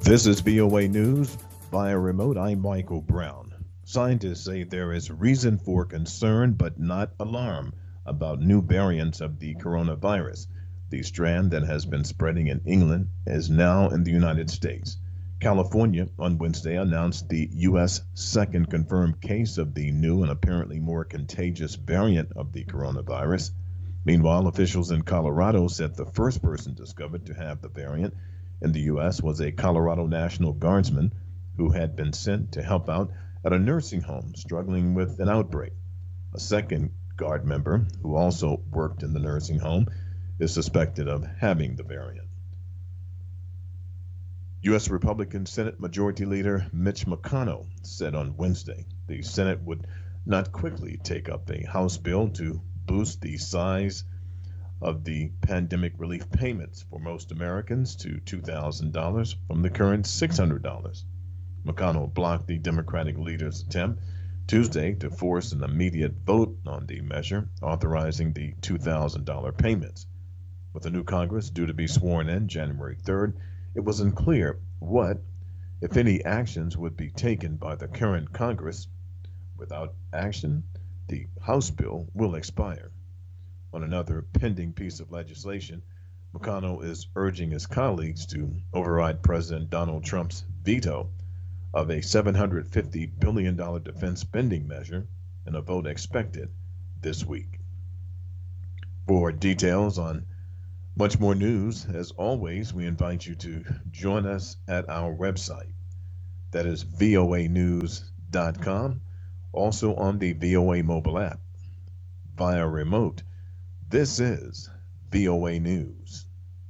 This is VOA News via remote. I'm Michael Brown. Scientists say there is reason for concern but not alarm about new variants of the coronavirus. The strand that has been spreading in England is now in the United States. California on Wednesday announced the U.S. second confirmed case of the new and apparently more contagious variant of the coronavirus. Meanwhile, officials in Colorado said the first person discovered to have the variant in the U.S. was a Colorado National Guardsman who had been sent to help out at a nursing home struggling with an outbreak. A second Guard member, who also worked in the nursing home, is suspected of having the variant. U.S. Republican Senate Majority Leader Mitch McConnell said on Wednesday the Senate would not quickly take up a House bill to boost the size of the pandemic relief payments for most Americans to $2,000 from the current $600. McConnell blocked the Democratic leader's attempt Tuesday to force an immediate vote on the measure authorizing the $2,000 payments. With the new Congress due to be sworn in January 3rd, it was unclear what, if any, actions would be taken by the current Congress. Without action, the House bill will expire. On another pending piece of legislation, McConnell is urging his colleagues to override President Donald Trump's veto of a $750 billion defense spending measure in a vote expected this week. For details on much more news, as always, we invite you to join us at our website. That is voanews.com, also on the VOA mobile app. Via remote, this is VOA News.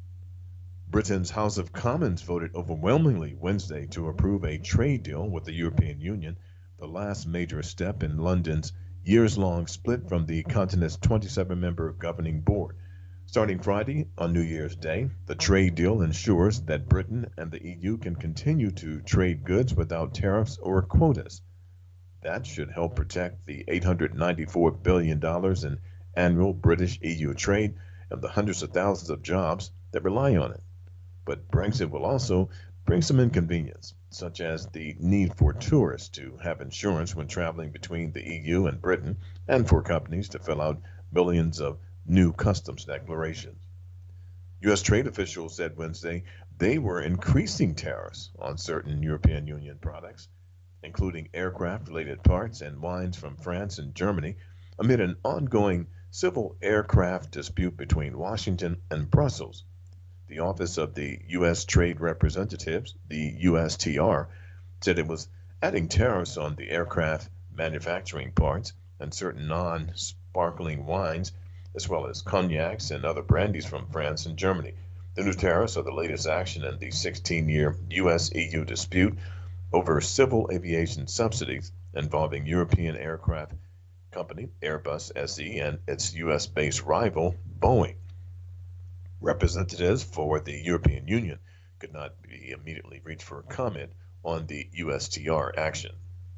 Britain's House of Commons voted overwhelmingly Wednesday to approve a trade deal with the European Union, the last major step in London's years-long split from the continent's 27-member governing board. Starting Friday on New Year's Day, the trade deal ensures that Britain and the EU can continue to trade goods without tariffs or quotas. That should help protect the $894 billion in annual British-EU trade and the hundreds of thousands of jobs that rely on it. But Brexit will also bring some inconvenience, such as the need for tourists to have insurance when traveling between the EU and Britain, and for companies to fill out millions of new customs declarations. U.S. trade officials said Wednesday they were increasing tariffs on certain European Union products, including aircraft-related parts and wines from France and Germany, amid an ongoing civil aircraft dispute between Washington and Brussels. The Office of the U.S. Trade Representatives, the USTR, said it was adding tariffs on the aircraft manufacturing parts and certain non-sparkling wines, as well as cognacs and other brandies from France and Germany. The new tariffs are the latest action in the 16-year U.S.-EU dispute over civil aviation subsidies involving European aircraft company Airbus SE and its U.S.-based rival Boeing. Representatives for the European Union could not be immediately reached for comment on the USTR action.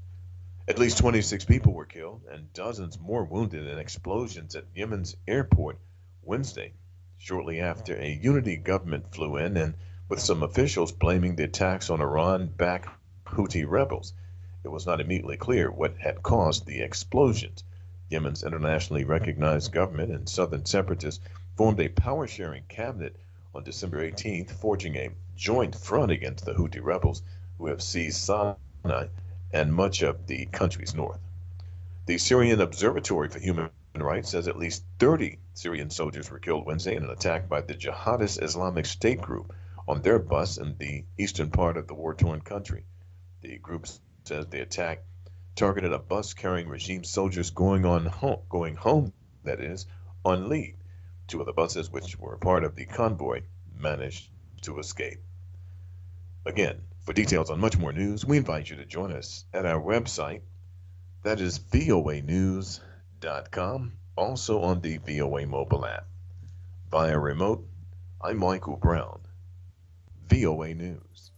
At least 26 people were killed and dozens more wounded in explosions at Yemen's airport Wednesday, shortly after a unity government flew in, and with some officials blaming the attacks on Iran-backed Houthi rebels. It was not immediately clear what had caused the explosions. Yemen's internationally recognized government and southern separatists formed a power-sharing cabinet on December 18th, forging a joint front against the Houthi rebels who have seized Sana'a and much of the country's north. The Syrian Observatory for Human Rights says at least 30 Syrian soldiers were killed Wednesday in an attack by the jihadist Islamic State group on their bus in the eastern part of the war-torn country. The group says the attack targeted a bus carrying regime soldiers going home, that is, on leave. Two of the buses, which were part of the convoy, managed to escape. Again, for details on much more news, we invite you to join us at our website. That is voanews.com, also on the VOA mobile app. Via remote, I'm Michael Brown, VOA News.